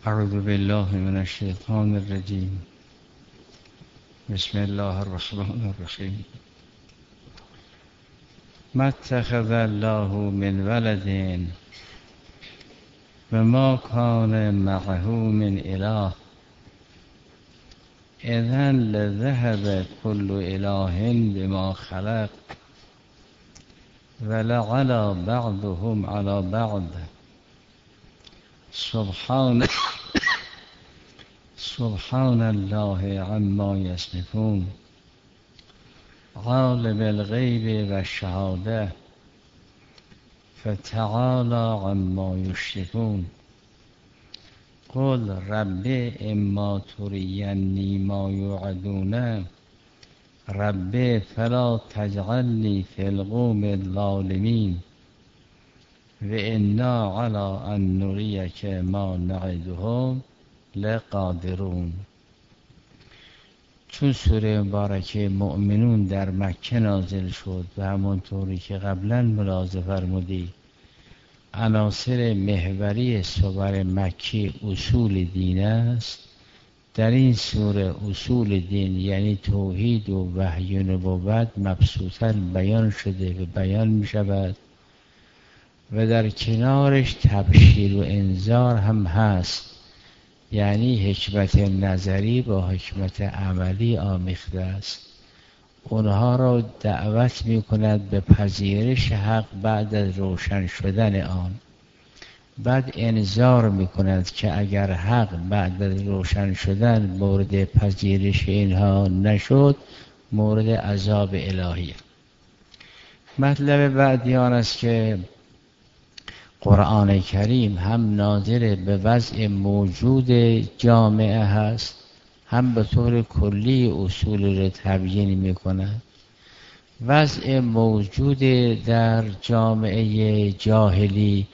اعوذ بالله من الشیطان الرجیم. بسم الله الرحمن الرحیم. ما اتخذ الله من ولد و ما کان معه من اله اذن لذهب كل اله بما خلق ولعلى بعضهم على بعض سبحان الله عما یصفون عالم الغیب و الشهاده فتعالی عما یشركون. قل رب اما ترینی ما یوعدون رب فلا تجعلنی فی القوم الظالمین و انا علی ان نریک ما نعدهم لقادرون. چون سوره مبارکه مؤمنون در مکه نازل شد و همونطوری که قبلا ملاحظه فرمودی عناصر محوری سور مکی اصول دین است، در این سوره اصول دین یعنی توحید و وحی و نبوت مبسوطاً بیان شده و بیان می شود و در کنارش تبشیر و انذار هم هست، یعنی حکمت نظری با حکمت عملی آمیخته است. اونها را دعوت می کند به پذیرش حق بعد از روشن شدن آن. بعد انذار می کند که اگر حق بعد از روشن شدن مورد پذیرش اینها نشد مورد عذاب الهی. مطلب بعدی آن است که قرآن کریم هم ناظر به وضع موجود جامعه هست، هم به طور کلی اصول را تبیین می کند. وضع موجود در جامعه جاهلی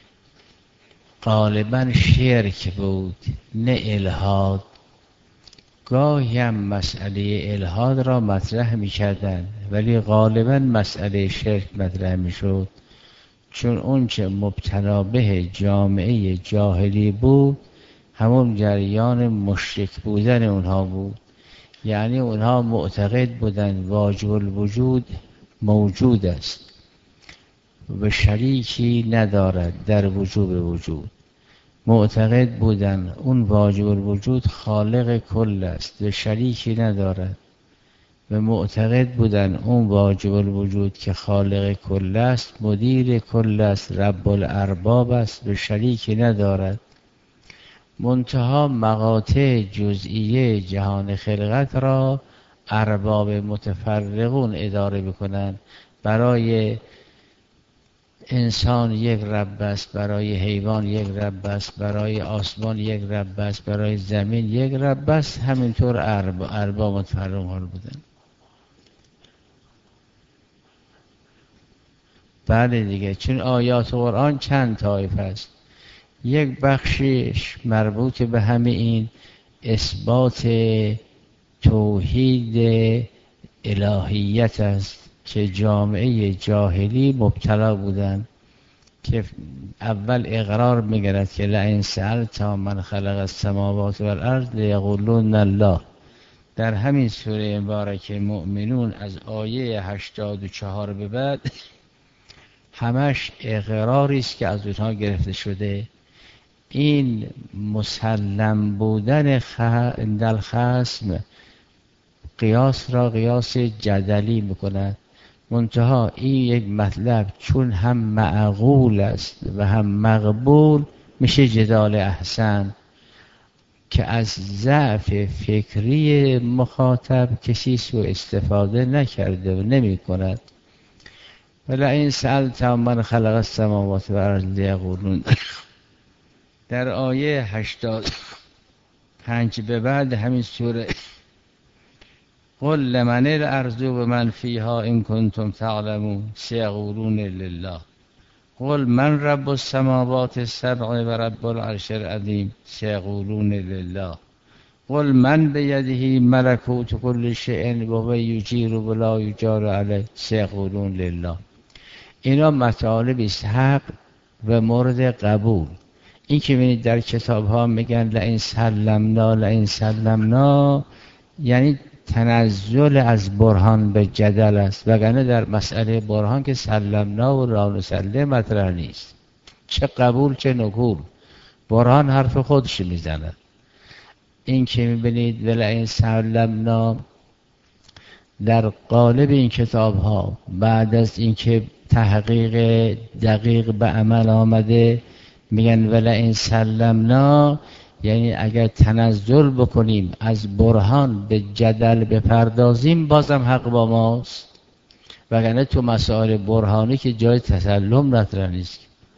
غالبا شرک بود نه الحاد. گاهی هم مسئله الحاد را مطرح می کردن ولی غالبا مسئله شرک مطرح می شد، چون اون چه مبتلا به جامعه جاهلی بود همون جریان مشرک بودن اونها بود. یعنی اونها معتقد بودن واجب الوجود موجود است و شریکی ندارد در وجوب وجود. معتقد بودن اون واجب الوجود خالق کل است و شریکی ندارد و معتقد بودن اون واجب الوجود که خالق کل است مدیر کل است، رب الارباب است و شریکی ندارد. منتها مقاطع جزئیه جهان خلقت را ارباب متفرقون اداره بکنند. برای انسان یک رب است، برای حیوان یک رب است، برای آسمان یک رب است، برای زمین یک رب است. همینطور ارباب متفرقون بودند. بله دیگه، چون آیات قرآن چند طایفه است. یک بخشش مربوط به همه این اثبات توحید الهیت است که جامعه جاهلی مبتلا بودند، که اول اقرار می‌کند که لئن سألت من خلق السماوات والارض لیقولون الله. در همین سوره مبارکه مؤمنون از آیه 84 به بعد همش اقراری است که از اونها گرفته شده. این مسلم بودن در خصم قیاس را قیاس جدلی میکند. منتها این یک مطلب چون هم معقول است و هم مقبول میشه جدال احسن، که از ضعف فکری مخاطب کسی سوء استفاده نکرده و نمی کند. ولئن سألت من خلق السماوات والارض لیقولون. در آیه 85 به بعد همین سوره قل لمن الارض و من فیها ان کنتم تعلمون سیقولون لله قل من رب السماوات السبع و رب العرش العظیم سیقولون لله قل من بیده ملکوت کل شیء و هو یجیر ولا یجار علیه سیقولون لله. اینا مطالب است حق و مورد قبول. این که ببینید در کتاب ها میگن لئن سلمنا لئن سلمنا، یعنی تنزل از برهان به جدل است، وگرنه در مسئله برهان که سلمنا و لا نسلم مطرح نیست، چه قبول چه نکول، برهان حرف خودش میزند. این که میبینید ولئن سلمنا در قالب این کتاب ها بعد از اینکه تحقیق دقیق به عمل آمده میگن ولئن سلمنا، یعنی اگر تنزل بکنیم از برهان به جدل بپردازیم بازم حق با ماست، وگرنه تو مسائل برهانی که جای تسلم مطرح نیست.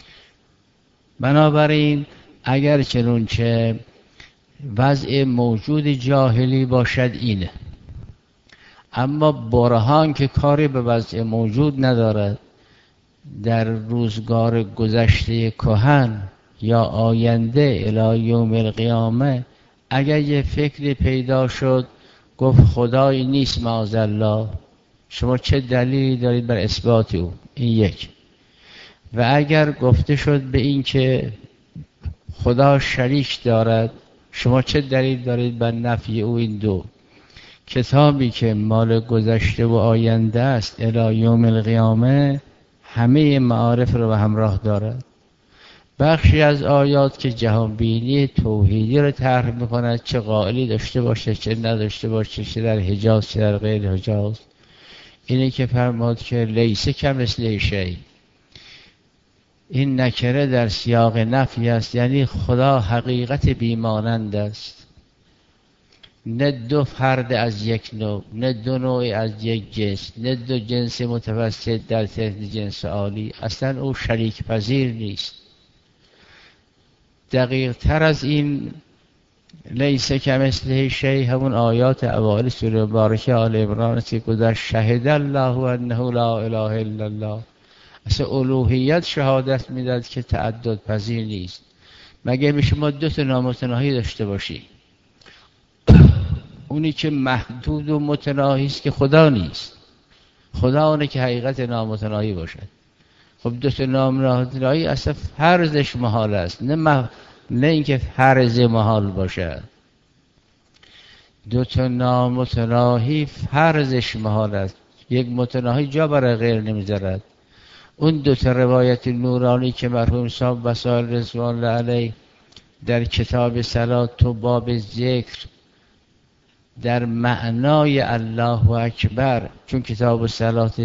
بنابراین اگر چنونچه وضع موجود جاهلی باشد اینه، اما برهان که کاری به وضع موجود ندارد، در روزگار گذشته کهن یا آینده الی یوم القیامه اگر یه فکری پیدا شد گفت خدایی نیست معاذالله، شما چه دلیلی دارید بر اثبات او؟ این یک. و اگر گفته شد به این که خدا شریک دارد، شما چه دلیل دارید بر نفی او؟ این دو. کتابی که مال گذشته و آینده است الی یوم القیامه همه معارف رو به همراه دارد. بخشی از آیات که جهانبینی توحیدی رو طرح می‌کند، چه قائلی داشته باشه چه نداشته باشه، چه در حجاز چه در غیر حجاز. اینه که فرمود که لیس کمثله شیء، این نکره در سیاق نفی است، یعنی خدا حقیقت بیمانند است، نه دو فرد از یک نوع، نه دو نوع از یک جنس، نه دو جنس متوسط در تحت جنس عالی، اصلا او شریک پذیر نیست. دقیق تر از این لیس کمثله شیء همون آیات اوائل سوره مبارکه آل عمران است که گذشت شهد الله انه لا اله الا الله. اصلا الوهیت شهادت میداد که تعدد پذیر نیست. مگه میشه ما دو تا نامتناهی داشته باشیم؟ اونی که محدود و متناهی است که خدا نیست، خدا اونه که حقیقت نامتناهی باشد. خب دو تا نامتناهی اصلا فرضش محال است، نه اینکه فرض محال باشد. دو تا نامتناهی فرضش محال است، یک متناهی جا برای غیر نمیذارد. اون دو تا روایت نورانی که مرحوم صاحب وسائل رضوان الله علیه در کتاب صلات و باب ذکر در معنای الله اکبر، چون کتاب صلات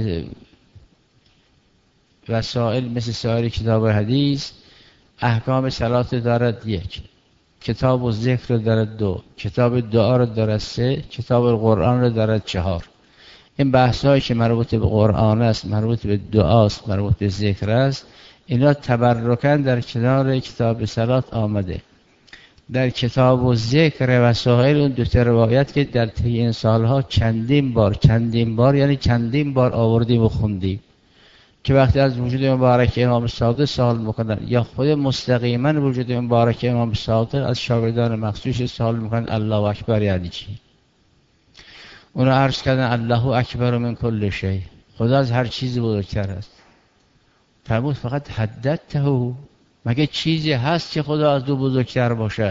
وسائل مثل سایر کتاب حدیث احکام صلات دارد یک، کتاب و ذکر دارد دو، کتاب دعا رو دارد سه، کتاب قرآن رو دارد چهار. این بحثایی که مربوط به قرآن است، مربوط به دعاست، مربوط به ذکر است، اینا تبرکاً در کنار کتاب صلات آمده. در کتاب و ذکر وسائل اون دو تا روایت که در طی این سالها چندین بار یعنی چندین بار آوردیم و خوندیم که وقتی از وجود مبارک امام صادق سوال میکنن یا خود مستقیما وجود مبارک امام صادق از شاگردان مخصوص سوال میکنن الله اکبر یعنی چی؟ اونا عرض کردن الله اکبر من کل شیء، خدا از هر چیزی بزرگتر است. فرمود فقط حددته، مگه چیزی هست که خدا از دو بزرگتر باشد؟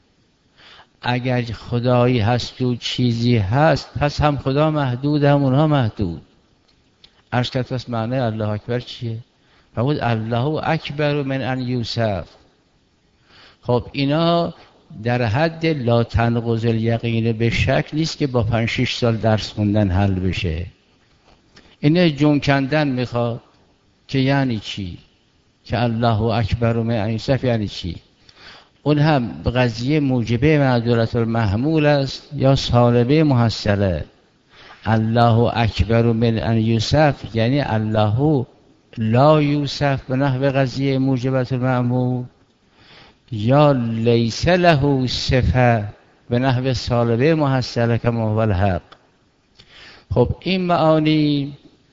اگر خدایی هست و چیزی هست پس هم خدا محدود هم اونها محدود. عرض کرد پس معنی الله اکبر چیه؟ فرمود الله اکبر من ان یوصف. خب اینا در حد لا تنقض الیقین به شک نیست که با 5-6 سال درس خوندن حل بشه. اینه جون کندن میخواد که یعنی چی؟ که الله اکبر من ان یوصف یعنی چی؟ اون هم قضیه موجبه معذورت المحمول است یا سالبه محصله. الله اکبر من ان یوصف یعنی الله لا یوصف به نحو قضیه موجبت المحمول، یا لیس له صفه به نحو سالبه محصله کما هو الحق. خب این معانی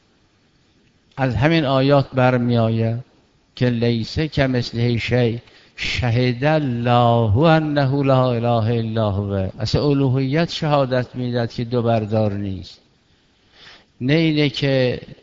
از همین آیات برمی آید که لیس کمثله شیء شهد الله انه لا اله الا هو. اصلا الوهیت شهادت میداد که دو بردار نیست، نه اینه که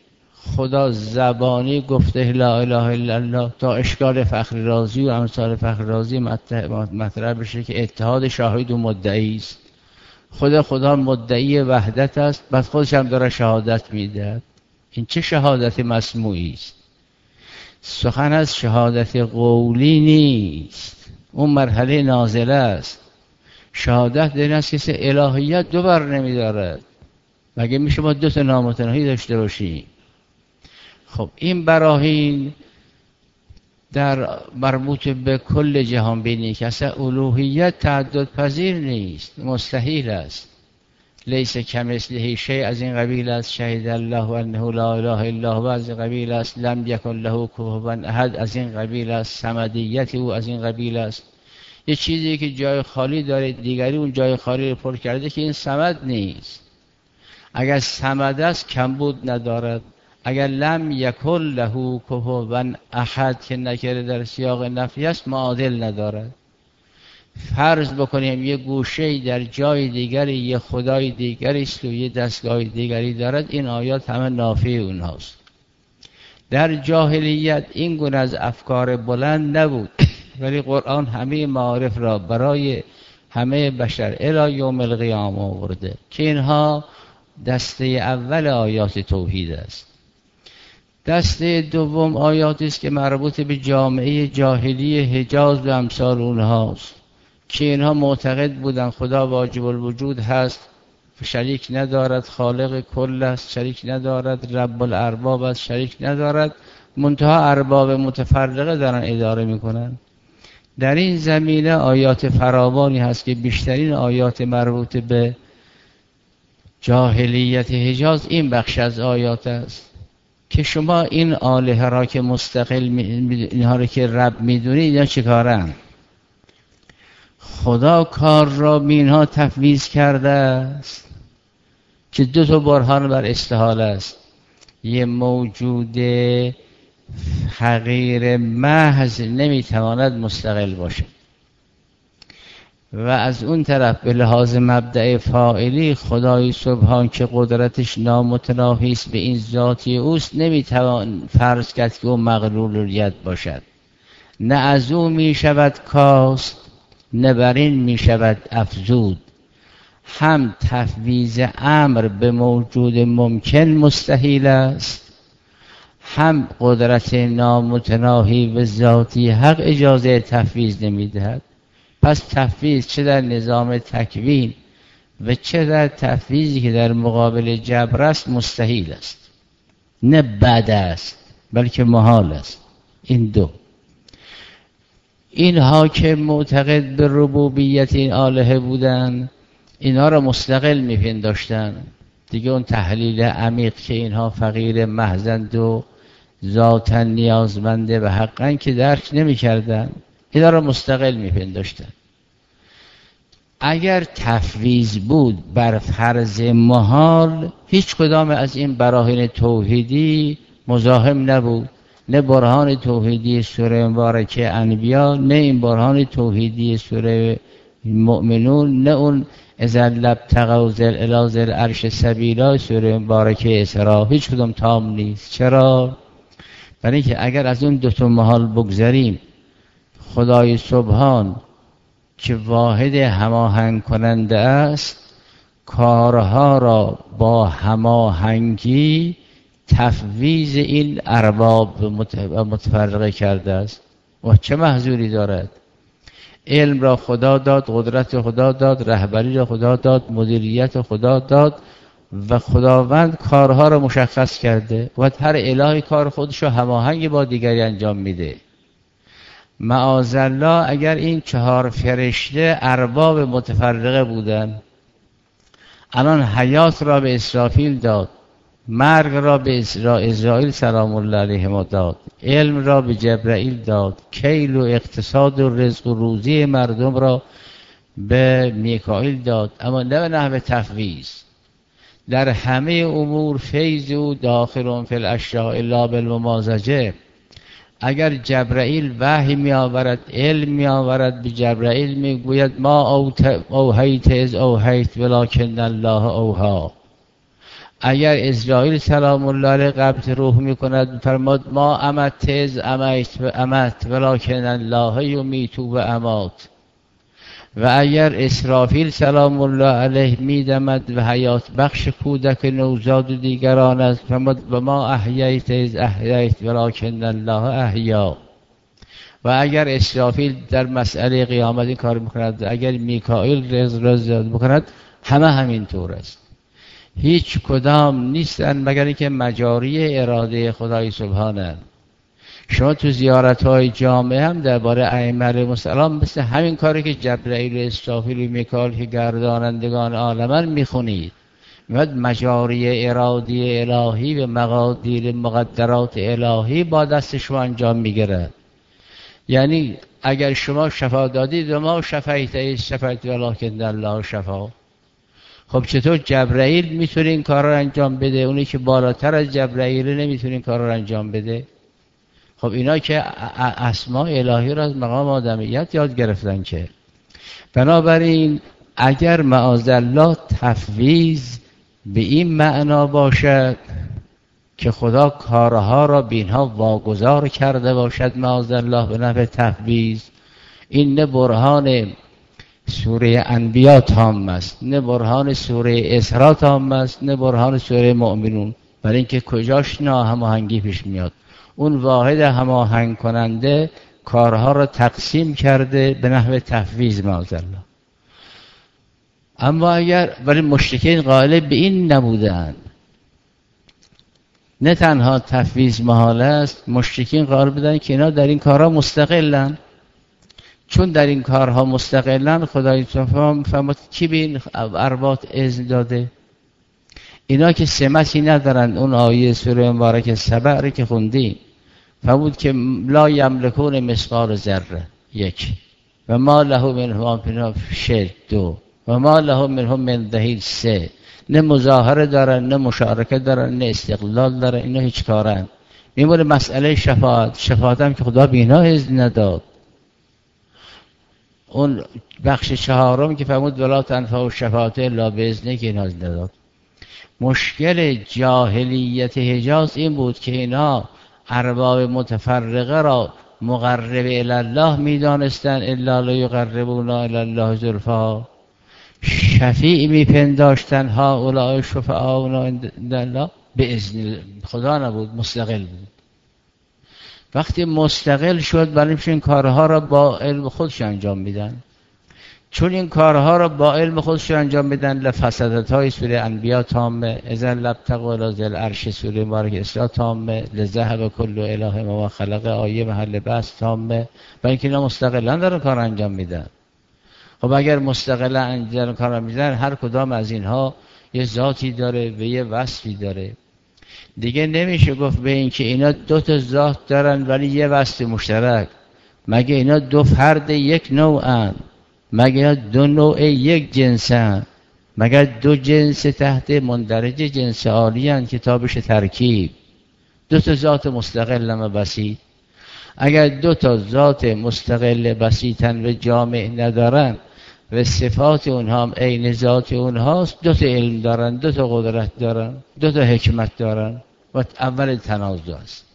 خدا زبانی گفته لا اله الا الله تا اشکال فخر رازی و امثال فخر رازی مطرح بشه که اتحاد شاهد و مدعی است. خدا مدعی وحدت است، بعد خودش هم داره شهادت میده. این چه شهادت مسموعی است؟ سخن از شهادت قولی نیست، اون مرحله نازله است. شهادت در این است که الهیت دو بر نمیدارد. مگه میشه ما دو تا نامتناهی داشته باشیم؟ خب این براهین در مربوط به کل جهان بینی که اصلا الوهیت تعدد پذیر نیست، مستحیل است. لیس کمثله شیء از این قبیل است، شهید الله انه لا اله الا هو از این قبیل است، لم یکن له کفوا احد از این قبیل است، صمدیت او از این قبیل است. یه چیزی که جای خالی داره دیگری اون جای خالی رو پر کرده که این صمد نیست. اگر صمد است کمبود ندارد. اگر لم یکن له کفوا احد که نکره در سیاق نفی است معادل ندارد. فرض بکنیم یه گوشه در جای دیگری یه خدای دیگری است و یه دستگاه دیگری دارد، این آیات همه نافی اونهاست. در جاهلیت این گونه از افکار بلند نبود، ولی قرآن همه معارف را برای همه بشر الی یوم القیامه آورده که اینها دسته اول آیات توحید است. دسته دوم آیاتی است که مربوط به جامعه جاهلی حجاز و امثال اونهاست که اینها معتقد بودن خدا واجب الوجود هست، شریک ندارد، خالق کل است، شریک ندارد، رب الارباب است، شریک ندارد، منتها ارباب متفرقه دارن اداره میکنن. در این زمینه آیات فراوانی هست که بیشترین آیات مربوط به جاهلیت حجاز این بخش از آیات است که شما این آلهه را که مستقل اینها را که رب میدونید اینا چه کارن؟ خدا کار را به اینها تفویض کرده است که دو تا برهان بر استحاله است. یه موجود حقیر محض نمیتواند مستقل باشه و از اون طرف به لحاظ مبدأ فاعلی خدای سبحان که قدرتش نامتناهی است به این ذاتی اوست نمیتوان فرض کرد که او مغلولیت باشد. نه از او میشود کاست نه بر این میشود افزود. هم تفویض امر به موجود ممکن مستحیل است، هم قدرت نامتناهی و ذاتی حق اجازه تفویض نمیدهد. پس تفویض چه در نظام تکوین و چه در تفویضی که در مقابل جبر است مستحیل است، نه بد است بلکه محال است. این دو اینها که معتقد به ربوبیت این آلهه بودن اینها را مستقل میپنداشتن دیگه. اون تحلیل عمیق که اینها فقیر محضند و ذاتاً نیازمنده و حقاً که درک نمی‌کردن، اینا را مستقل می‌پنداشتن. اگر تفویض بود بر فرض محال هیچ کدام از این براهین توحیدی مزاحم نبود، نه برهان توحیدی سوره مبارکه انبیا، نه این برهان توحیدی سوره مؤمنون، نه اون اذا لابتغوا الی ذی العرش سبیلا سوره مبارکه اسراء. هیچ کدام تام نیست. چرا؟ برای اینکه اگر از اون دو تا محال بگذریم، خدای سبحان که واحد هماهنگ کننده است کارها را با هماهنگی تفویض این ارباب متفرقه کرده است. و چه محذوری دارد؟ علم را خدا داد، قدرت خدا داد، رهبری را خدا داد، مدیریت خدا داد و خداوند کارها را مشخص کرده و هر الهی کار خودش را هماهنگ با دیگری انجام میده. معاذالله اگر این 4 فرشته ارباب متفرقه بودن، الان حیات را به اسرافیل داد، مرگ را به اسرائیل سلام الله علیه داد، علم را به جبرائیل داد، کیل و اقتصاد و رزق و روزی مردم را به میکائیل داد، اما نه به نحو تفویض. در همه امور فیض او داخل فی الاشیاء الا بالممازجه. اگر جبرائیل وحی می آورد، علم می آورد، به جبرائیل می گوید ما اوحیت از اوحیت ولکن الله اوحا. اگر اسرائیل سلام الله علیه قبض روح میکند فرماد ما امت ولکن الله یمیت و امات. و اگر اسرافیل سلام الله علیه میدمد و حیات بخش کودک نوزاد و دیگران است فرماد و ما احییت از احییت ولکن الله احیا. و اگر اسرافیل در مسئله قیامت این کار میکند، اگر میکائیل رزق بکند، همه همین طور است. هیچ کدام نیستن مگر اینکه مجاری اراده خدای سبحانه. شما تو زیارت‌های جامعه هم درباره ائمه علیهم السلام مثل همین کاری که جبرئیل و اسرافیل و میکائیل که گردانندگان عالمن میخونید. میاد مجاری ارادی الهی و مقادیر مقدرات الهی با دست شما انجام میگیره. یعنی اگر شما شفا دادید و ما شفیت ولکن الله شفا. خب چطور جبرئیل میتونه این کار رو انجام بده؟ اونی که بالاتر از جبرئیل نمیتونه این کار رو انجام بده؟ خب اینا که اسماء الهی را از مقام آدمیت یاد گرفتن که. بنابراین اگر معاذالله تفویض به این معنا باشد که خدا کارها را به اینها واگذار کرده باشد معاذالله به نحو تفویض، این نه برهان سوره انبیا تام است، نه برهان سوره اسراء تام است، نه برهان سوره مؤمنون. برای اینکه کجاش ناهماهنگی پیش میاد. اون واحد هماهنگ کننده کارها را تقسیم کرده به نحو تفویض معاذالله. اما اگر ولی مشرکین قائل به این نبودند، نه تنها تفویض محال است، مشرکین قائل بودند که اینا در این کارها مستقلن. چون در این کارها مستقلن خدای فرمود کی به این ارباط اذن داده؟ اینا که سمتی ندارن. اون آیه سوره مبارک سبع رو که خوندیم فرمود که لا یملکون مثقال ذره یک و ما له منهم شد دو و ما له منهم من ظهیر سه. نه مظاهره دارن، نه مشارکت دارن، نه استقلال دارن. اینا هیچ کارن. میمونه مسئله شفاعت هم که خدا به اینا اذن نداد. اون بخش چهارم که فرمود ولا تنفع الشفاعة الا باذنه که اینا اذن نداد. مشکل جاهلیت حجاز این بود که اینا ارباب متفرقه را مقرب الی الله میدانستن، الا لیقربونا الی الله زلفی. شفیع میپنداشتن هؤلاء شفعاؤنا عند الله، به اذن خدا نبود، مستقل بود. وقتی مستقل شد برای این کارها را با علم خودش انجام میدن. چون این کارها را با علم خودش انجام میدن، لفسادت های سوره انبیا تامه، اذن لابتغوا الی ذی العرش سوره مبارک اسراء تامه، لذهب کل اله ما خلق آیه محل بحث تامه. برای اینکه اینا مستقلا دارن کار انجام میدن. خب اگر مستقلا انجام کار میدن، هر کدام از اینها یه ذاتی داره و یه وصفی داره. دیگه نمیشه گفت به این که اینا دو تا ذات دارن ولی یه وصف مشترک. مگه اینا دو فرد یک نوعن؟ مگه دو نوع یک جنسن؟ مگر دو جنس تحت مندرج جنس عالی هستند که تابش ترکیب؟ دو تا ذات مستقل و بسیط. اگر دو تا ذات مستقل بسیطن و جامع ندارن و صفات اونها هم عین ذات اونهاست، دو تا علم دارن، دو تا قدرت دارن، دو تا حکمت دارن و اول تنازع است.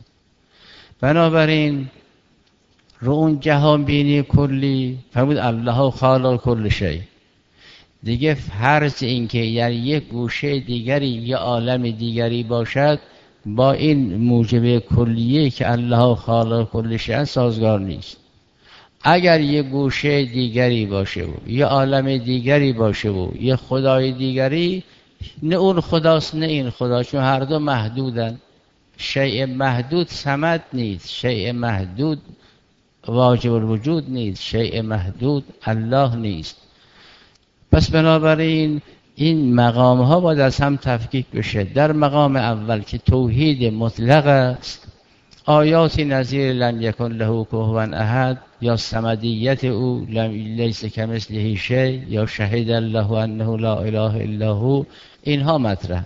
بنابراین رو اون جهان بینی کلی فرمود الله خالق کل شیء. دیگه فرض این که یعنی یک گوشه دیگری یا عالم دیگری باشد با این موجب کلیه که الله خالق کل شیء سازگار نیست. اگر یک گوشه دیگری باشه و یه عالم دیگری باشه و یه خدای دیگری، نه اون خداست نه این خدا، چون هر دو محدودن. شیء محدود صمد نیست، شیء محدود واجب الوجود نیست، شیء محدود الله نیست. پس بنابراین این مقام ها باید از هم تفکیک بشه. در مقام اول که توحید مطلق است، آیاتی نظیر لم یکن له کفوا احد یا صمدیت او لیس کمثله شیء یا شهد الله انه لا اله الا هو، اینها مطرح.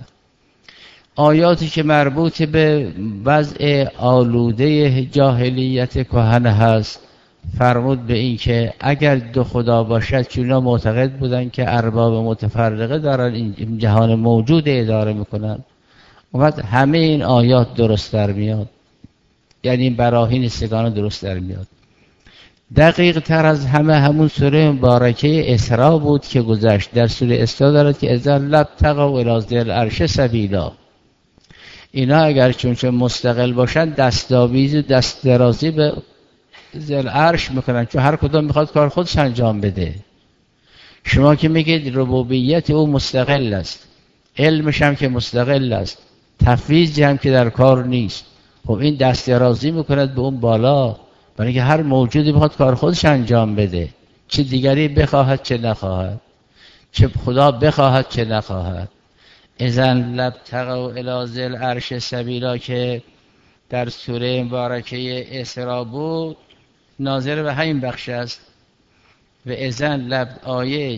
آیاتی که مربوط به وضع آلوده جاهلیت کهنه هست فرمود به این که اگر دو خدا باشد، چون معتقد بودن که ارباب متفرقه دارن این جهان موجود اداره میکنن، وقت همه این آیات درست در میاد، یعنی براهین سگانه درست در میاد. دقیق تر از همه همون سوره مبارکه اسراء بود که گذشت. در سوره اسراء دارد که اذا لابتغوا الی ذی العرش سبیلا. اینا اگر چون مستقل باشن دستاویز و دست درازی به ذی العرش میکنن، چون هر کدوم میخواد کار خودش انجام بده. شما که میگید ربوبیت او مستقل است، علمش هم که مستقل است، تفویضی هم که در کار نیست، خب این دست درازی میکند به اون بالا، برای اینکه هر موجودی بخواد کار خودش انجام بده، چه دیگری بخواهد چه نخواهد، چه خدا بخواهد چه نخواهد. اذن لابتغوا الی ذی العرش سبیلا که در سوره مبارکه اسراء بود، ناظر به همین بخش است. و اذن لب آیه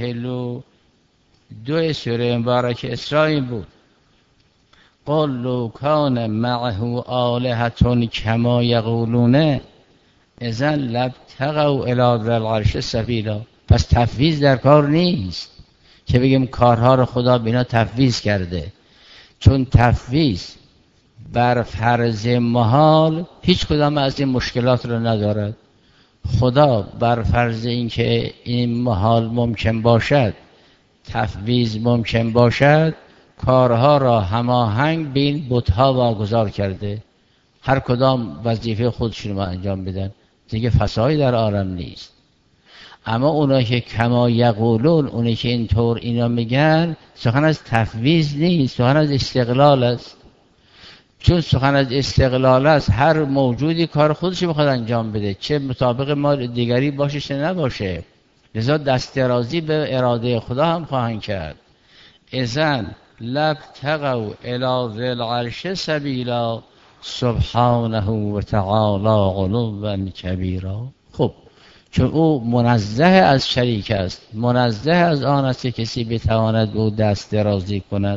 42 سوره مبارکه اسراء بود. قل لو کان معه آلهة کما یقولون اذن لابتغوا الی ذی العرش سبیلا. پس تفویض در کار نیست که بگیم کارها رو خدا بینا تفویض کرده، چون تفویض بر فرض محال هیچ کدام از این مشکلات رو ندارد. خدا بر فرض اینکه این محال ممکن باشد، تفویض ممکن باشد، کارها را هماهنگ بین بت‌ها واگذار کرده، هر کدام وظیفه خودشون رو انجام بدن، دیگه فسادی در عالم نیست. اما اونایی که کما یقولون، اونایی که اینطور اینا میگن، سخن از تفویض نیست، سخن از استقلال است. چون سخن از استقلال است، هر موجودی کار خودش میخواد انجام بده، چه مطابق ما دیگری باشه چه نباشه، لذا دست درازی به اراده خدا هم خواهند کرد. اذن لابتغوا الی ذی العرش سبیلا سبحانه و تعالی علوا کبیرا. خب چون او منزه از شریک است، منزه از آن است که کسی بتواند به او دست درازی کند.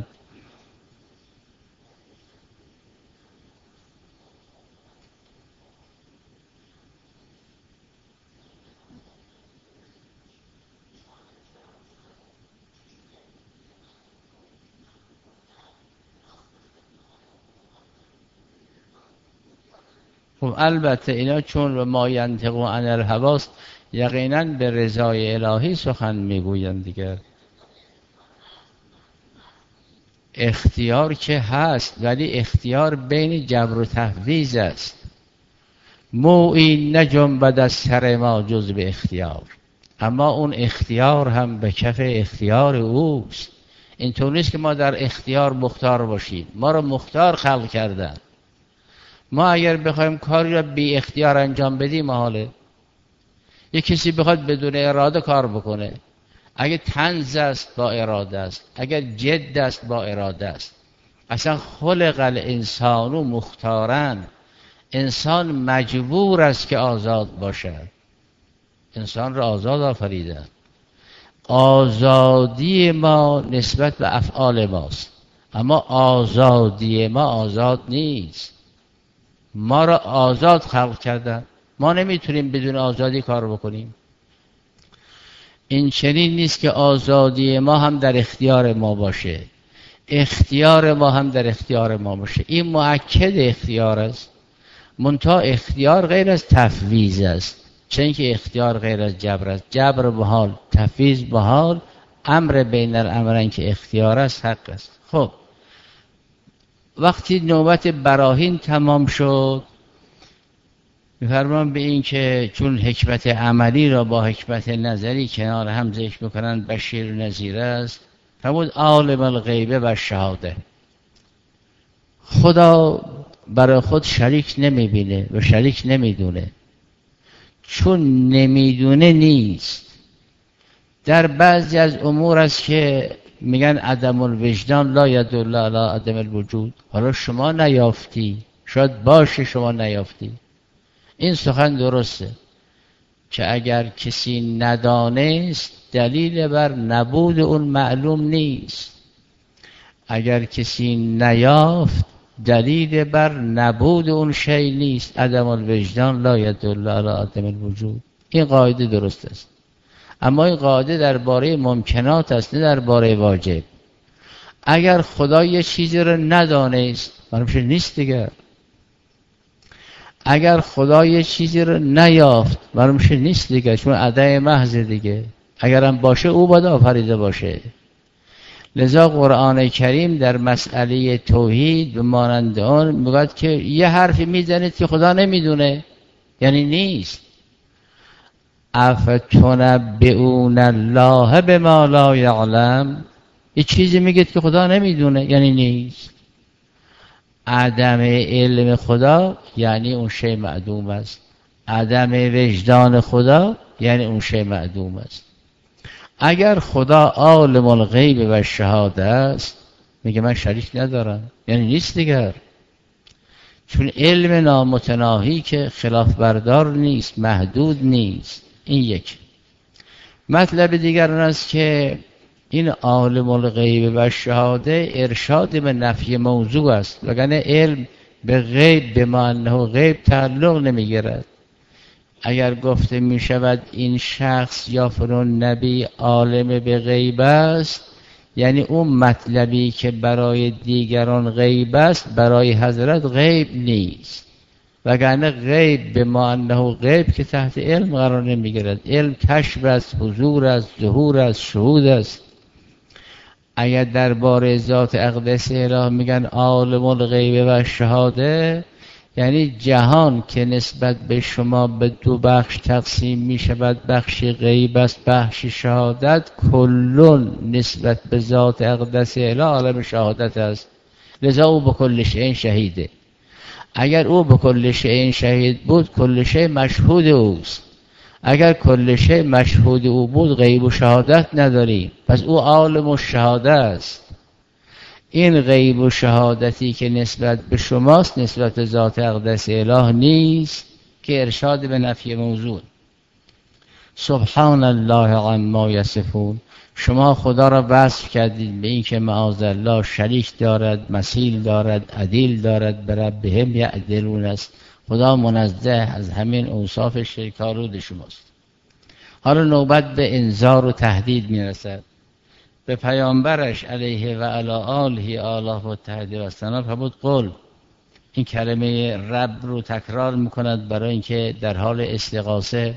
خب البته اینا چون به ما ینطق عن الهوی یقینا به رضای الهی سخن میگویند دیگر. اختیار که هست، ولی اختیار بین جبر و تفویض است. مویی نجنبد از سر ما جز به اختیار، اما اون اختیار هم به کف اختیار اوست. اینطور نیست که ما در اختیار مختار باشیم، ما رو مختار خلق کردن. ما اگر بخوایم کاری را بی اختیار انجام بدیم محاله. یک کسی بخواد بدون اراده کار بکنه، اگه طنز است با اراده است، اگر جد است با اراده است. اصلا خلق الانسان و مختارن، انسان مجبور است که آزاد باشد. انسان را آزاد آفریدن. آزادی ما نسبت به افعال ماست، اما آزادی ما آزاد نیست. ما را آزاد خلق کردن، ما نمیتونیم بدون آزادی کار بکنیم. این چنین نیست که آزادی ما هم در اختیار ما باشه، اختیار ما هم در اختیار ما باشه. این مؤکد اختیار است، منتها اختیار غیر از تفویض است، چون که اختیار غیر از جبر است. جبر محال، تفویض محال، امر بین الامرین که اختیار است حق است. خب وقتی نوبت براهین تمام شد، می‌فرمان به این که چون حکمت عملی را با حکمت نظری کنار هم ذکر می‌کنن، بشیر و نذیر است. فرمود عالم الغیب و شهاده. خدا برای خود شریک نمی‌بینه و شریک نمی‌دونه، چون نمی‌دونه نیست. در بعضی از امور است که میگن عدم الوجدان لا یدل علی عدم الوجود. حالا شما نیافتی، شاید باشه شما نیافتی. این سخن درسته که اگر کسی ندانست دلیل بر نبود اون معلوم نیست، اگر کسی نیافت دلیل بر نبود اون شی نیست. عدم الوجدان لا یدل علی عدم الوجود. این قاعده درست است، اما این قاعده درباره ممکنات است، نه درباره واجب. اگر خدا یه چیزی رو ندانست معلوم شد نیست دیگه. اگر خدا یه چیزی رو نیافت معلوم شد نیست دیگه، چون عدم محض دیگه. اگرم باشه او باید آفریده باشه. لذا قرآن کریم در مسئله توحید و مانند آن میگوید که یه حرفی میزنید که خدا نمیدونه، یعنی نیست. افتنبئون الله بما لا یعلم، یه چیزی میگید که خدا نمیدونه، یعنی نیست. عدم علم خدا یعنی اون شی معدوم است. عدم وجدان خدا یعنی اون شی معدوم است. اگر خدا عالم الغیب و شهاده است میگه من شریک ندارم، یعنی نیست دیگر. چون علم نامتناهی که خلاف بردار نیست، محدود نیست. این یک. مطلب دیگر اون است که این عالم الغیب و شهاده ارشاد به نفی موضوع است، وگرنه علم به غیب به معنی غیب تعلق نمیگیرد. اگر گفته می شود این شخص یا فلان نبی عالم به غیب است، یعنی اون مطلبی که برای دیگران غیب است برای حضرت غیب نیست، وگرنه غیب به معنی غیب که تحت علم قرار نمی گیرد. علم کشف است، حضور است، ظهور است، شهود است. اگر درباره ذات اقدس اله میگن عالم الغیب و شهاده، یعنی جهان که نسبت به شما به دو بخش تقسیم می شود، بخش غیب است، بخش شهادت، کلون نسبت به ذات اقدس اله عالم شهادت است. لذا او به کل شیء شهیده. اگر او به کل شیء شهید بود، کل شیء مشهود اوست. اگر کل شیء مشهود او بود، غیب و شهادت نداریم. پس او عالم و شهاده است. این غیب و شهادتی که نسبت به شماست نسبت به ذات اقدس اله نیست، که ارشاد به نفی موضوع. سبحان الله عما یصفون. شما خدا را وصف کردید به این که معاذالله شریک دارد، مثیل دارد، عدیل دارد، به ربهم یعدلون است. خدا منزه از همین اوصاف شرک‌آلود شماست. حالا نوبت به انذار و تهدید میرسد. به پیامبرش علیه و علی آله و تهدید و ثنا فرمود قل. این کلمه رب رو تکرار میکند برای اینکه در حال استغاثه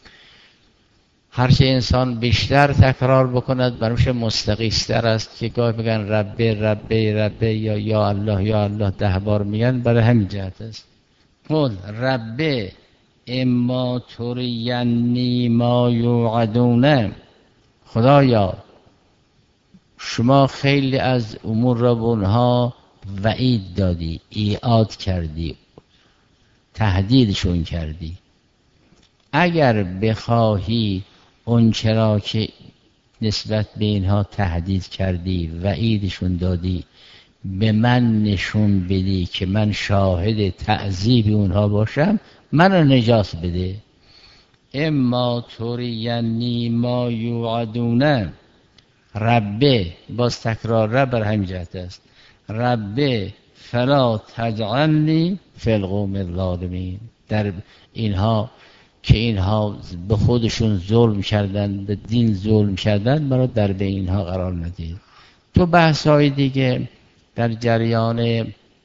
هرچه انسان بیشتر تکرار بکند برایش مستغیث‌تر است، که گاهی میگن رب یا الله 10 بار میگن، برای همین جهت است. قل رب اما ترینی ما یوعدون. خدایا شما خیلی از امور را به اونها وعید دادی، ایعاد کردی، تهدیدشون کردی. اگر بخواهی اون چرا که نسبت به اینها تهدید کردی، وعیدشون دادی، به من نشون بدی که من شاهد تعذیب اونها باشم، منو نجات بده. اما ترینی ما یوعدون. ربه، باز تکرار رب بر همین جهت است. ربه فلا تجعلنی فی القوم الظالمین. در اینها که اینها به خودشون ظلم کردن، به دین ظلم کردن، مرا در به اینها قرار ندید. تو بحث‌های دیگه در جریان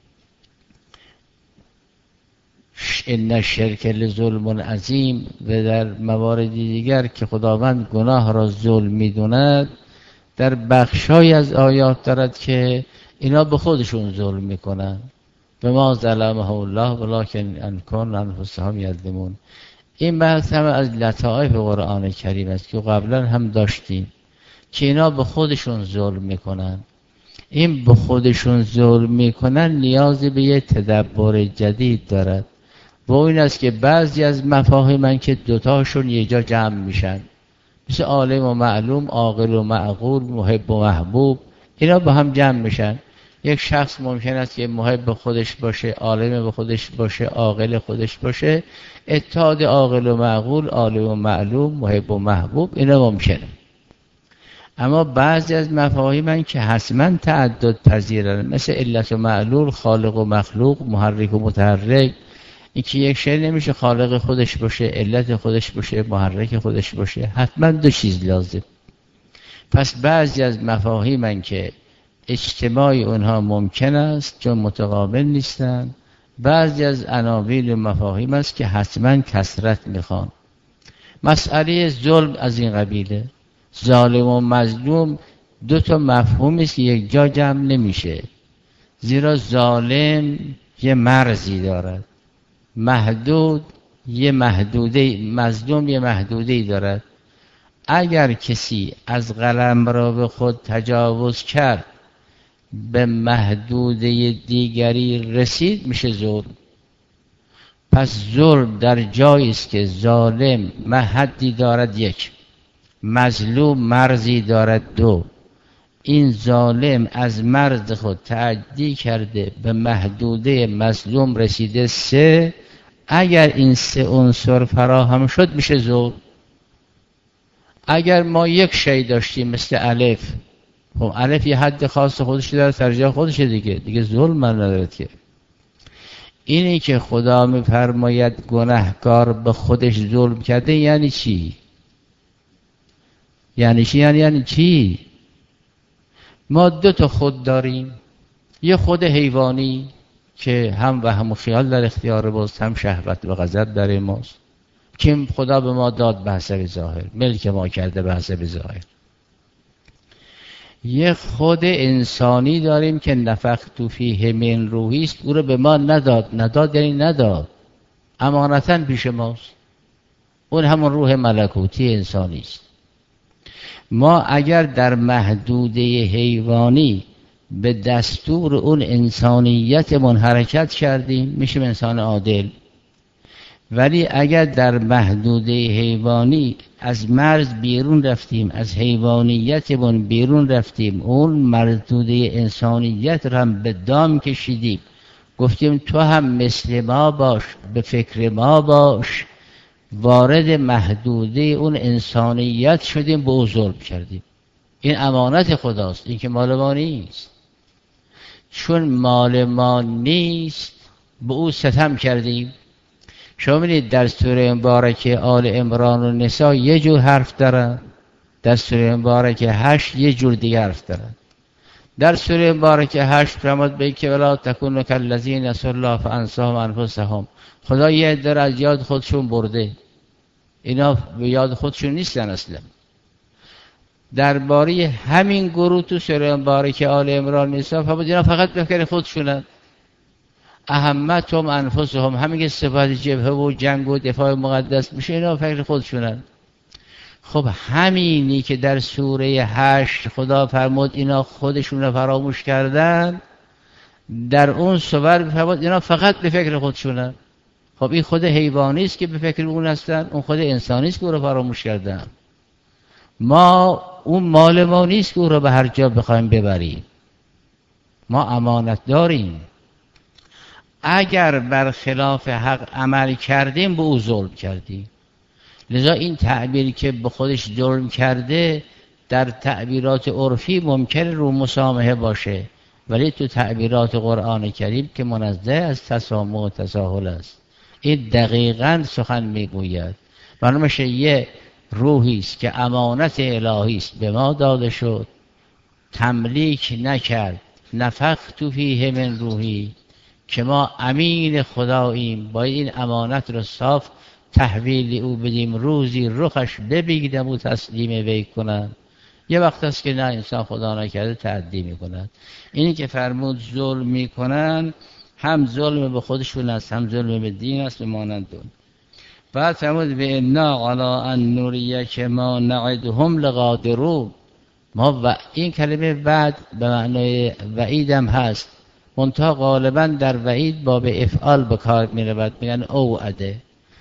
ان شرک لظلم عظیم و در موارد دیگر که خداوند گناه را ظلم می‌داند، در بخشای از آیات دارد که اینا به خودشون ظلم میکنن. به ما ظلمه الله ولکن انفسهم یظلمون. این بحث هم از لطائف قرآن کریم است که قبلا هم داشتیم، که اینا به خودشون ظلم میکنن. این به خودشون ظلم میکنن نیازی به یه تدبر جدید دارد، و این است که بعضی از مفاهیم که دوتاشون یه جا جمع میشن، مثل عالم و معلوم، عاقل و معقول، محب و محبوب، اینا با هم جمع میشن. یک شخص ممکن است که محب خودش باشه، عالم به خودش باشه، عاقل خودش باشه. اتحاد عاقل و معقول، عالم و معلوم، محب و محبوب، اینا ممکنه. اما بعضی از مفاهیم که حتما تعدد پذیرن، مثل علت و معلول، خالق و مخلوق، محرک و متحرک. این که یک شی نمیشه خالق خودش باشه، علت خودش باشه، محرک خودش باشه، حتما دو چیز لازم. پس بعضی از مفاهیم که اجتماع اونها ممکن است چون متقابل نیستند. بعضی از عناوین و مفاهیم است که حتما کثرت میخوان. مسئله ظلم از این قبیله. ظالم و مظلوم دو تا مفهومی است که یک جا جمع نمیشه، زیرا ظالم یه مرزی دارد، محدود یه محدوده، مظلوم یه محدوده دارد. اگر کسی از قلمرو خود تجاوز کرد به محدوده دیگری رسید میشه ظلم. پس ظلم در جایی است که ظالم حدی دارد یک، مظلوم مرزی دارد دو. این ظالم از مرز خود تعدی کرده به محدوده مظلوم رسیده سه. اگر این سه عنصر فراهم شد میشه ظلم. اگر ما یک شی داشتیم مثل الف، خب الف یه حد خاص خودش داره، ترجیح خودش دیگه ظلم من ندارد که. اینی که خدا میفرماید گناهکار به خودش ظلم کرده یعنی چی؟ یعنی چی؟ ما دو تا خود داریم، یه خود حیوانی که هم وهم و خیال در اختیار ماست، هم شهوت و غضب در ماست که خدا به ما داد به حسب ظاهر، ملک ما کرده به حسب ظاهر. یه خود انسانی داریم که نفخت فیه من روحی است، او رو به ما نداد یعنی نداد، امانتاً پیش ماست. اون همون روح ملکوتی انسانی است. ما اگر در محدوده حیوانی به دستور اون انسانیتمون حرکت کردیم میشیم انسان عادل، ولی اگر در محدوده حیوانی از مرز بیرون رفتیم، از حیوانیتمون بیرون رفتیم، اون محدوده انسانیت رو هم به دام کشیدیم، گفتیم تو هم مثل ما باش، به فکر ما باش، وارد محدوده اون انسانیت شدیم، به او ظلم کردیم. این امانت خداست، این که مال ما نیست. چون مال ما نیست به او ستم کردیم. شما ببینید در سوره مبارکه آل عمران و نساء یه جور حرف دارن، در سوره مبارکه 8 یه جور دیگه حرف دارن. در سوره مبارکه 8 فرمود به که ولا تکونوا کالذین نسوا الله فانساهم انفسهم. خدا یه عده از یاد خودشون برده، اینا به یاد خودشون نیستن اصلا. درباره همین گروه تو سوره مبارکه آل عمران نساء فرمود اینا فقط به فکر خودشونن. اهمتهم انفسهم، همین که صفات جبهه و جنگ و دفاع مقدس میشه اینا فکر خودشونن. خب همینی که در سوره 8 خدا فرمود اینا خودشون رو فراموش کردن، در اون سوره فرمود اینا فقط به فکر خودشونن. خب این خود حیوانی است که به فکر اون هستن، اون خود انسانی است که او رو فراموش کردن. ما اون مال ما نیست که او رو به هر جا بخوایم ببریم، ما امانت داریم. اگر بر خلاف حق عمل کردیم به او ظلم کردیم. لذا این تعبیر که به خودش ظلم کرده در تعبیرات عرفی ممکن رو مسامحه باشه، ولی تو تعبیرات قرآن کریم که منزه از تسامح و تساهل است، این دقیقاً سخن میگوید. برنامه‌ش یه روحی است که امانت الهی است، به ما داده شد، تملیک نکرد، نفخت فیه من روحی، که ما امین خداییم، باید این امانت رو صاف تحویل او بدیم، روزی رخش ببینیم و تسلیم وی کنند. یه وقت است که نه، انسان خدا نکرده تعدی میکنند. اینی که فرمود ظلم میکنند، هم ظلم به خودشون است، هم ظلم به دین است و مانند اون. بعد فرمود به انا علی ان نریک ما نعدهم لقادرون. ما و این کلمه وعد به معنای وعید هم هست، منتها غالبا در وعید با به افعال به کار می رود، میگن اوعده.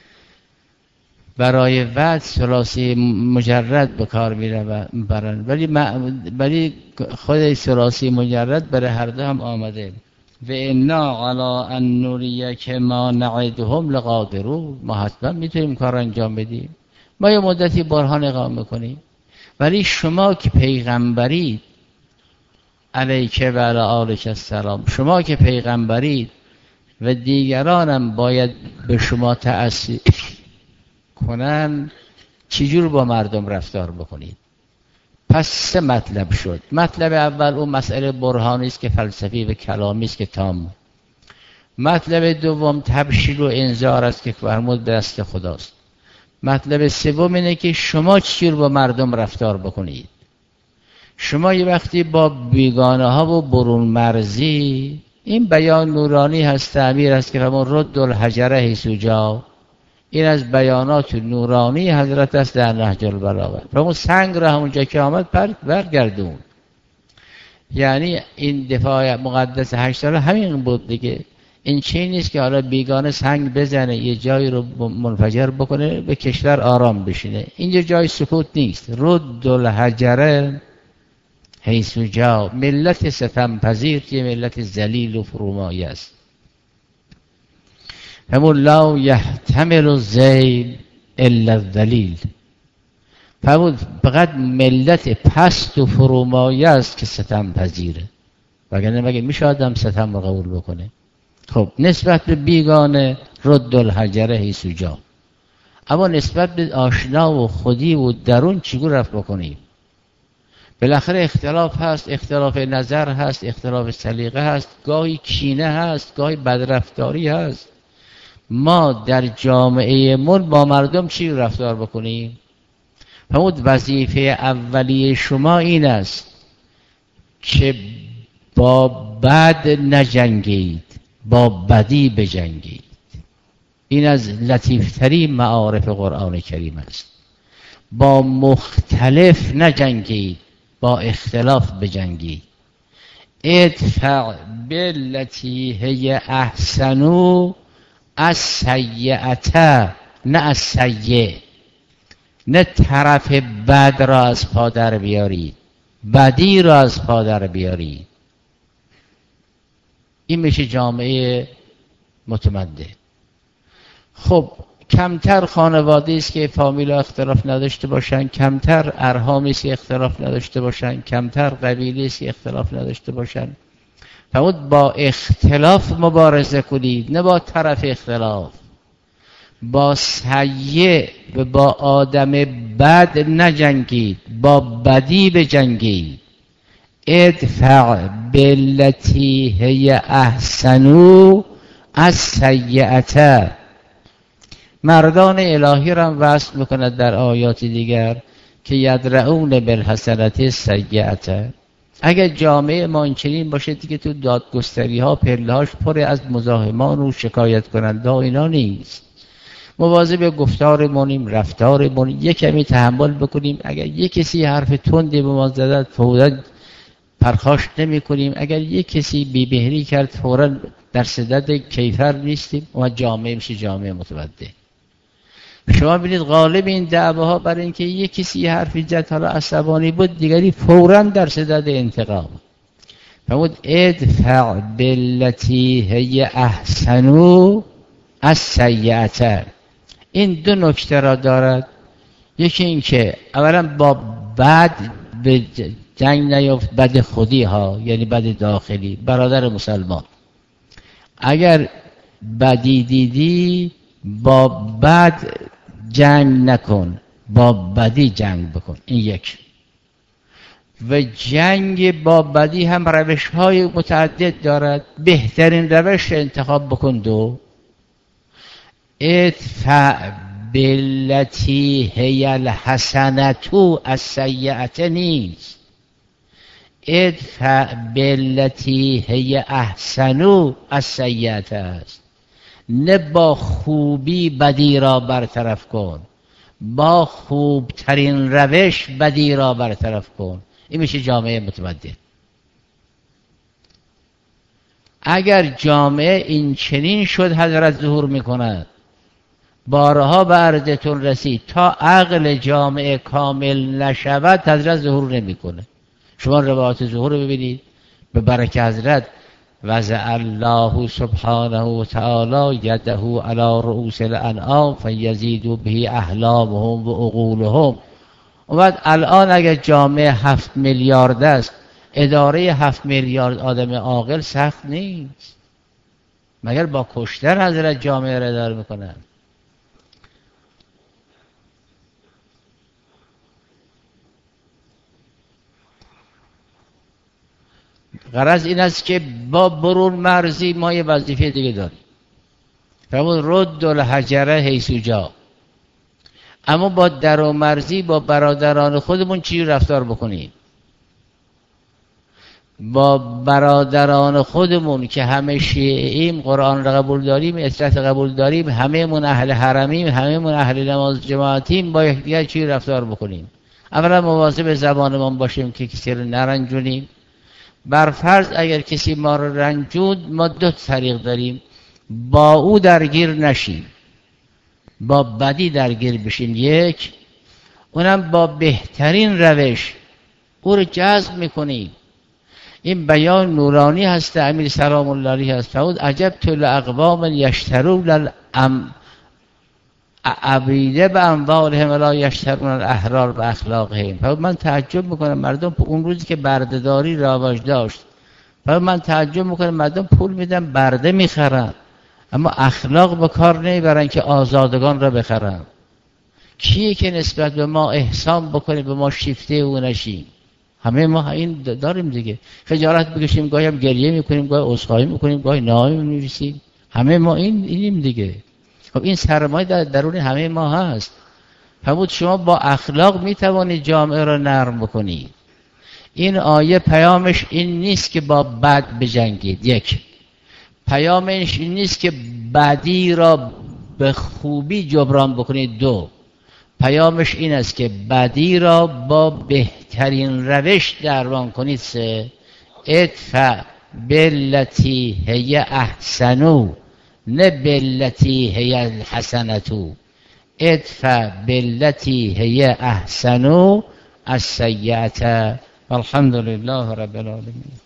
برای وعد ثلاثی مجرد به کار می برن، ولی خود ثلاثی مجرد برای هر دو هم آمده. و انا علی ان نریک ما نعدهم لقادرون. ما حتما میتونیم کار انجام بدیم، ما یه مدتی برهان اقامه میکنیم، ولی شما که پیغمبرید علیک و علی آلک السلام، شما که پیغمبرید و دیگرانم باید به شما تأثیر کنن، چجور با مردم رفتار بکنید؟ پس 3 مطلب شد. مطلب اول اون مسئله برهانی است که فلسفی و کلامی است که تام. مطلب دوم تبشیر و انذار است که فرمود دست خداست. مطلب سوم اینه که شما چجور با مردم رفتار بکنید. شما یه وقتی با بیگانه ها و برون مرزی، این بیان نورانی هست، تعبیر هست که فرمود رد الحجر حیث جاء. این از بیانات نورانی حضرت است در نهج البلاغه. فرمود سنگ را همونجا که آمد برگردون. یعنی این دفاع مقدس 8 ساله همین بود دیگه. این چیزی نیست که حالا بیگانه سنگ بزنه یه جایی رو منفجر بکنه به کشور آرام بشینه. اینجا جای سکوت نیست. رد الحجر حیث جاء. ملت ستم پذیر که ملت ذلیل و فرومایه است. همون لا یحتمل الذیل الا الذلیل. فرمود فقط ملت پست و فرومایه است که ستم پذیره، وگرنه مگه میشه آدم ستم رو قبول بکنه؟ خب نسبت به بیگانه رد الحجر حیث جاء، اما نسبت به آشنا و خودی و درون چگونه رفت بکنیم؟ بالاخره اختلاف هست، اختلاف نظر هست، اختلاف سلیقه هست، گاهی کینه هست، گاهی بدرفتاری هست. ما در جامعه من با مردم چی رفتار بکنیم؟ فرمود وظیفه اولیه شما این است که با بد نجنگید، با بدی بجنگید. این از لطیفترین معارف قرآن کریم است. با مختلف نجنگید، با اختلاف بجنگید. ادفع بالتی هی احسن السیئة، نه السیئ، نه طرف بد را از پا در بیارید، بدی را از پا در بیارید. این میشه جامعه متمدن. خب کمتر خانواده است که فامیل اختلاف نداشته باشن، کمتر ارحامی است که اختلاف نداشته باشن، کمتر قبیله است که اختلاف نداشته باشن. فرمود با اختلاف مبارزه کنید، نه با طرف اختلاف. با سیئ و با آدم بد نجنگید، با بدی بجنگید. ادفع بالتی هی احسن السیئة. مردان الهی را وصف میکند در آیات دیگر که یدرؤون بالحسنة السیئة. اگر جامعه ما اینچنین باشه دیگه تو دادگستری ها پلهاش پر از مزاحمان و شکایت کننده ها اینا نیست. مواظب گفتارمونیم، رفتارمون یک کمی تحمل بکنیم. اگر یک کسی حرف تندی به ما زد فوراً پرخاش نمی کنیم. اگر یک کسی بی‌مهری کرد فوراً در صدد کیفر نیستیم. و جامعه میشه جامعه متمدن. شما ببینید غالب این دعواها برای اینکه یک کسی حرفی زد حالا عصبانی بود، دیگری فوراً در صدد انتقام. فرمود ادفع بالتی هی احسن السیئة. این 2 نکته را دارد. یکی این که اولا با بد به جنگ نیفت، بد خودی ها یعنی بد داخلی. برادر مسلمان اگر بدی دیدی با بد جنگ نکن، با بدی جنگ بکن. این یک. و جنگ با بدی هم روش های متعدد دارد. بهترین روش انتخاب بکن 2. ادفع بالتی هی الحسنة السیئة نیست. ادفع بالتی هی احسن السیئة است. نه با خوبی بدی را برطرف کن، با خوبترین روش بدی را برطرف کن. این میشه جامعه متمدن. اگر جامعه این چنین شد حضرت ظهور میکند. بارها به عرضتون رسید تا عقل جامعه کامل نشود حضرت ظهور نمیکنه. شما روایات ظهور رو ببینید. به برکه حضرت وضع الله سبحانه و تعالی یده علی رؤوس الانعام فیزید به احلامهم و عقولهم. بعد الان اگر جامعه 7 میلیارد است، اداره 7 میلیارد آدم عاقل سخت نیست. مگر با کشتن حضرت جامعه را اداره میکنن؟ غرض این است که با برون مرزی ما یه وظیفه دیگه داریم. فرمود رد الحجره حیث جا. اما با در و مرزی با برادران خودمون چی رفتار بکنیم؟ با برادران خودمون که همه شیعیم، قرآن را قبول داریم، اطاعت قبول داریم، همه من اهل حرمیم، همه من اهل نماز جماعتیم، با یکدیگر چی رفتار بکنیم؟ اولا مواظب زبانمون باشیم که کسی رو نرنجونیم. بر فرض اگر کسی ما رو رنجود، ما دو طریق داریم: با او درگیر نشیم، با بدی درگیر بشیم. یک، اونم با بهترین روش او رو جذب میکنیم. این بیان نورانی هست، امیر سلام الله علیه هست. فرمود عجبت لاقوام یشترون العبید باموالهم ولا یشترون الاحرار باخلاقهم. فرمود من تعجب میکنم مردم اون روزی که بردهداری رواج داشت، فرمود من تعجب میکنم مردم پول میدن برده میخرن، اما اخلاق به کار نمیبرن که آزادگان را بخرن. کیه که نسبت به ما احسان بکنه، به ما شیفته او نشیم؟ همه ما این داریم دیگه. خجالت بکشیم، گاهی هم گریه میکنیم، گاهی عذرخواهی میکنیم، گاهی نامه می‌نویسیم. همه ما اینیم دیگه. خب این سرمایه در درون همه ما هست. فرمود شما با اخلاق میتوانید جامعه را نرم بکنید. این آیه پیامش این نیست که با بد بجنگید. یک، پیامش این نیست که بدی را به خوبی جبران بکنید. دو، پیامش این است که بدی را با بهترین روش درمان کنید. سه، ادفع بالتی هی احسنو، نه بالتی هی الحسنتو. ادفع بالتی هی احسنو السیئة. الحمد لله رب العالمین.